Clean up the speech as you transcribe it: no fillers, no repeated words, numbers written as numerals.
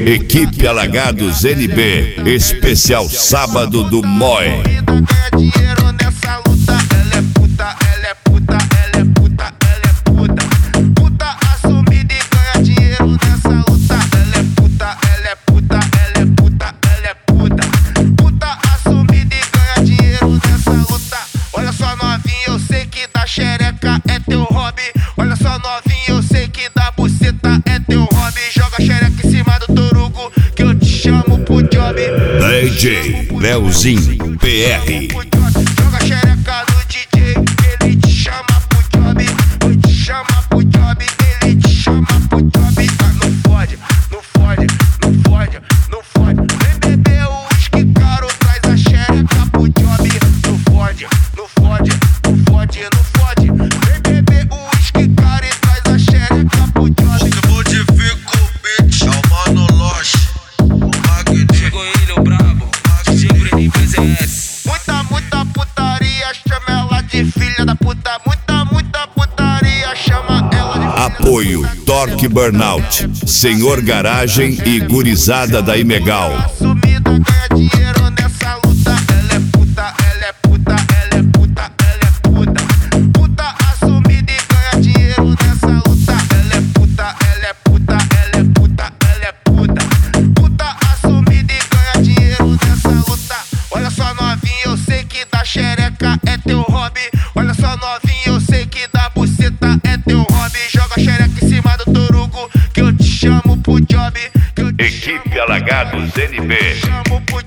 Equipe Alagados NB, especial sábado do Moi. Xereca é teu hobby, olha só novinho, eu sei que da buceta é teu hobby. Joga xereca em cima do torugo, que eu te chamo pro job. DJ Leozinho PR. Joga xereca no DJ, ele te chama pro job. Ele te chama pro job, ele te chama pro job. Ah, não fode, não fode, não fode, não fode. Vem beber o uísque caro, traz a xereca pro job. Não fode, não fode, não fode, não fode. Vem beber o uísque caro e traz a xereca pro job. Você modifica o beat, é o Mano Loche, o Magnífico. Chegou ele, o brabo, DJ Bruninho PZS. Muita putaria, chama ela de filha da puta. Muita putaria, chama ela de filha da puta. Apoio Torque Burnout, Senhor Garagem e Gurizada da Imegal. Assumida, ganha dinheiro nessa luta. Ela é puta, ela é puta, ela é puta, ela é puta. Puta assumida e ganha dinheiro nessa luta. Ela é puta, ela é puta, ela é puta, ela é puta. Puta assumida e ganha dinheiro nessa luta. Olha só novinho, eu sei que da xereca é teu hobby. Olha só novinho, eu sei que da buceta é teu hobby. Joga xereca em cima do torugo, que eu te chamo pro job. Equipe Alagados NB. Chamo pro